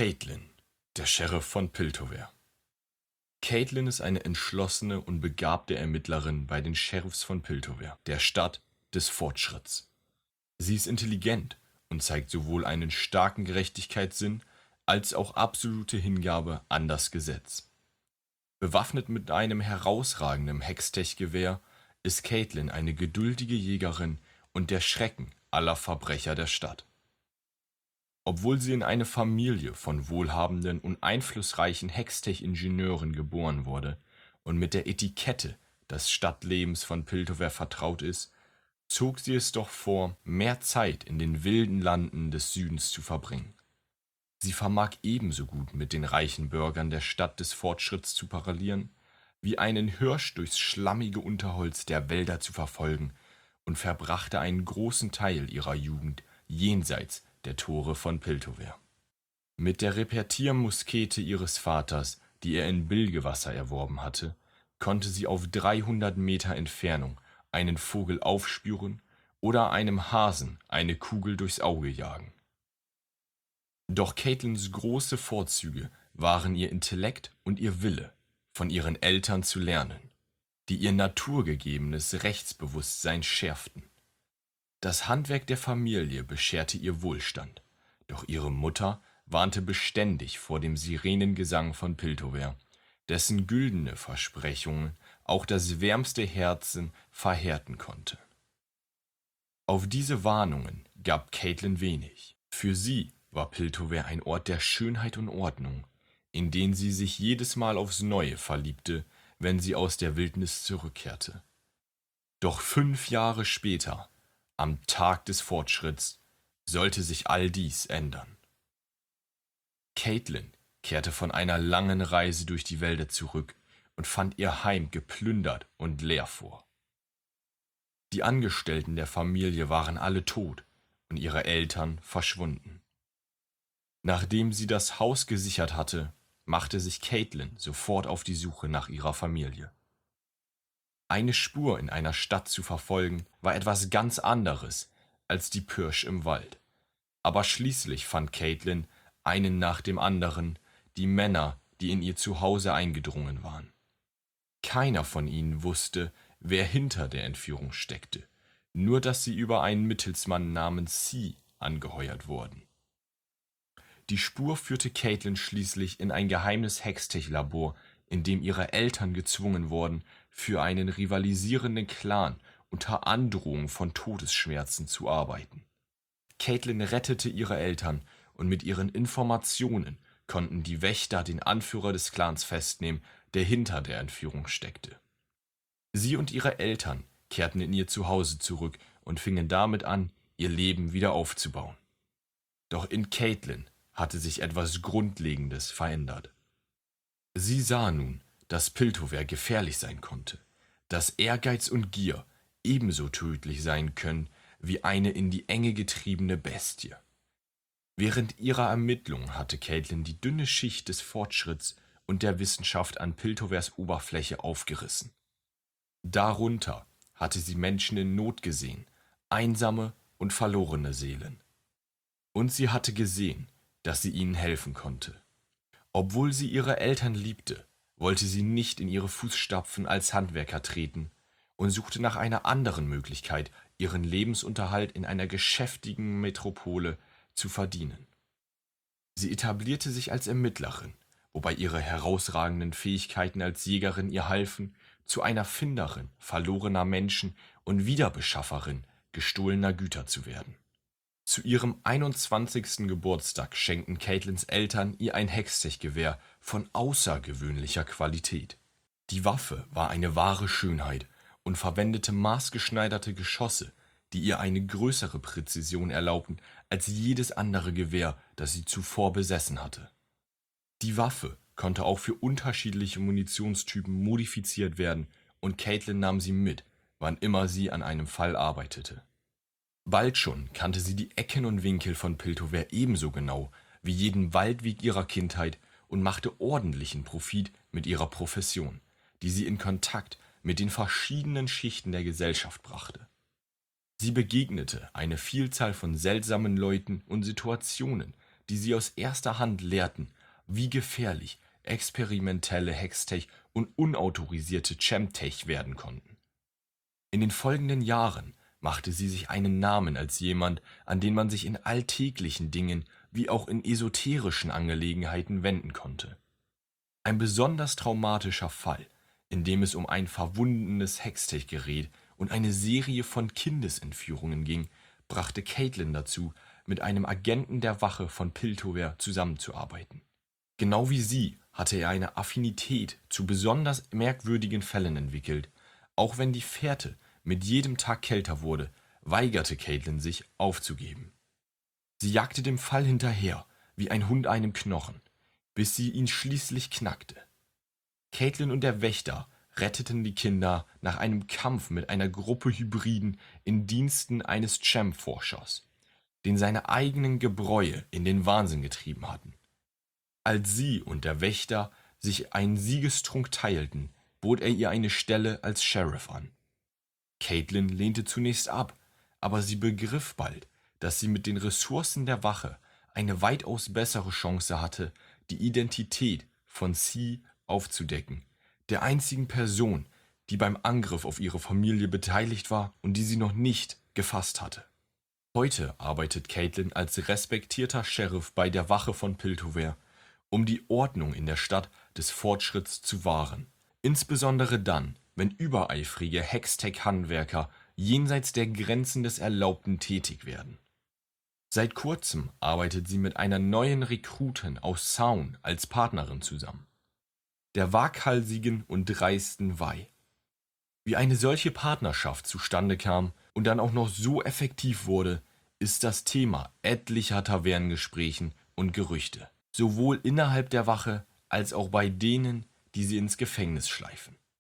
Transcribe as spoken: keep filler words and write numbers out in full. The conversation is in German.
Caitlin, der Sheriff von Piltover. Caitlin ist eine entschlossene und begabte Ermittlerin bei den Sheriffs von Piltover, der Stadt des Fortschritts. Sie ist intelligent und zeigt sowohl einen starken Gerechtigkeitssinn als auch absolute Hingabe an das Gesetz. Bewaffnet mit einem herausragenden Hextech-Gewehr ist Caitlin eine geduldige Jägerin und der Schrecken aller Verbrecher der Stadt. Obwohl sie in eine Familie von wohlhabenden und einflussreichen Hextech-Ingenieuren geboren wurde und mit der Etikette des Stadtlebens von Piltover vertraut ist, zog sie es doch vor, mehr Zeit in den wilden Landen des Südens zu verbringen. Sie vermag ebenso gut mit den reichen Bürgern der Stadt des Fortschritts zu parallieren, wie einen Hirsch durchs schlammige Unterholz der Wälder zu verfolgen und verbrachte einen großen Teil ihrer Jugend jenseits der Tore von Piltover. Mit der Repetiermuskete ihres Vaters, die er in Bilgewasser erworben hatte, konnte sie auf dreihundert Meter Entfernung einen Vogel aufspüren oder einem Hasen eine Kugel durchs Auge jagen. Doch Caitlins große Vorzüge waren ihr Intellekt und ihr Wille, von ihren Eltern zu lernen, die ihr naturgegebenes Rechtsbewusstsein schärften. Das Handwerk der Familie bescherte ihr Wohlstand, doch ihre Mutter warnte beständig vor dem Sirenengesang von Piltover, dessen güldene Versprechungen auch das wärmste Herzen verhärten konnte. Auf diese Warnungen gab Caitlin wenig. Für sie war Piltover ein Ort der Schönheit und Ordnung, in den sie sich jedes Mal aufs Neue verliebte, wenn sie aus der Wildnis zurückkehrte. Doch fünf Jahre später, am Tag des Fortschritts, sollte sich all dies ändern. Caitlin kehrte von einer langen Reise durch die Wälder zurück und fand ihr Heim geplündert und leer vor. Die Angestellten der Familie waren alle tot und ihre Eltern verschwunden. Nachdem sie das Haus gesichert hatte, machte sich Caitlin sofort auf die Suche nach ihrer Familie. Eine Spur in einer Stadt zu verfolgen, war etwas ganz anderes als die Pirsch im Wald. Aber schließlich fand Caitlin einen nach dem anderen die Männer, die in ihr Zuhause eingedrungen waren. Keiner von ihnen wusste, wer hinter der Entführung steckte, nur dass sie über einen Mittelsmann namens C angeheuert wurden. Die Spur führte Caitlin schließlich in ein geheimes Hextech-Labor, in dem ihre Eltern gezwungen wurden, für einen rivalisierenden Clan unter Androhung von Todesschmerzen zu arbeiten. Caitlin rettete ihre Eltern und mit ihren Informationen konnten die Wächter den Anführer des Clans festnehmen, der hinter der Entführung steckte. Sie und ihre Eltern kehrten in ihr Zuhause zurück und fingen damit an, ihr Leben wieder aufzubauen. Doch in Caitlin hatte sich etwas Grundlegendes verändert. Sie sah nun, dass Piltover gefährlich sein konnte, dass Ehrgeiz und Gier ebenso tödlich sein können wie eine in die Enge getriebene Bestie. Während ihrer Ermittlungen hatte Caitlin die dünne Schicht des Fortschritts und der Wissenschaft an Piltovers Oberfläche aufgerissen. Darunter hatte sie Menschen in Not gesehen, einsame und verlorene Seelen. Und sie hatte gesehen, dass sie ihnen helfen konnte. Obwohl sie ihre Eltern liebte, wollte sie nicht in ihre Fußstapfen als Handwerker treten und suchte nach einer anderen Möglichkeit, ihren Lebensunterhalt in einer geschäftigen Metropole zu verdienen. Sie etablierte sich als Ermittlerin, wobei ihre herausragenden Fähigkeiten als Jägerin ihr halfen, zu einer Finderin verlorener Menschen und Wiederbeschafferin gestohlener Güter zu werden. Zu ihrem einundzwanzigsten Geburtstag schenkten Caitlins Eltern ihr ein Hextech-Gewehr von außergewöhnlicher Qualität. Die Waffe war eine wahre Schönheit und verwendete maßgeschneiderte Geschosse, die ihr eine größere Präzision erlaubten als jedes andere Gewehr, das sie zuvor besessen hatte. Die Waffe konnte auch für unterschiedliche Munitionstypen modifiziert werden und Caitlin nahm sie mit, wann immer sie an einem Fall arbeitete. Bald schon kannte sie die Ecken und Winkel von Piltover ebenso genau wie jeden Waldweg ihrer Kindheit und machte ordentlichen Profit mit ihrer Profession, die sie in Kontakt mit den verschiedenen Schichten der Gesellschaft brachte. Sie begegnete eine Vielzahl von seltsamen Leuten und Situationen, die sie aus erster Hand lehrten, wie gefährlich experimentelle Hextech und unautorisierte Chemtech werden konnten. In den folgenden Jahren machte sie sich einen Namen als jemand, an den man sich in alltäglichen Dingen wie auch in esoterischen Angelegenheiten wenden konnte. Ein besonders traumatischer Fall, in dem es um ein verwundenes Hextech-Gerät und eine Serie von Kindesentführungen ging, brachte Caitlin dazu, mit einem Agenten der Wache von Piltover zusammenzuarbeiten. Genau wie sie hatte er eine Affinität zu besonders merkwürdigen Fällen entwickelt. Auch wenn die Fährte mit jedem Tag kälter wurde, weigerte Caitlin sich, aufzugeben. Sie jagte dem Fall hinterher, wie ein Hund einem Knochen, bis sie ihn schließlich knackte. Caitlin und der Wächter retteten die Kinder nach einem Kampf mit einer Gruppe Hybriden in Diensten eines Chem-Forschers, den seine eigenen Gebräue in den Wahnsinn getrieben hatten. Als sie und der Wächter sich einen Siegestrunk teilten, bot er ihr eine Stelle als Sheriff an. Caitlin lehnte zunächst ab, aber sie begriff bald, dass sie mit den Ressourcen der Wache eine weitaus bessere Chance hatte, die Identität von C aufzudecken, der einzigen Person, die beim Angriff auf ihre Familie beteiligt war und die sie noch nicht gefasst hatte. Heute arbeitet Caitlin als respektierter Sheriff bei der Wache von Piltover, um die Ordnung in der Stadt des Fortschritts zu wahren, insbesondere dann, wenn übereifrige Hextech-Handwerker jenseits der Grenzen des Erlaubten tätig werden. Seit kurzem arbeitet sie mit einer neuen Rekrutin aus Sound als Partnerin zusammen, der waghalsigen und dreisten Vi. Wie eine solche Partnerschaft zustande kam und dann auch noch so effektiv wurde, ist das Thema etlicher Tavernengesprächen und Gerüchte, sowohl innerhalb der Wache als auch bei denen, die sie ins Gefängnis schleifen.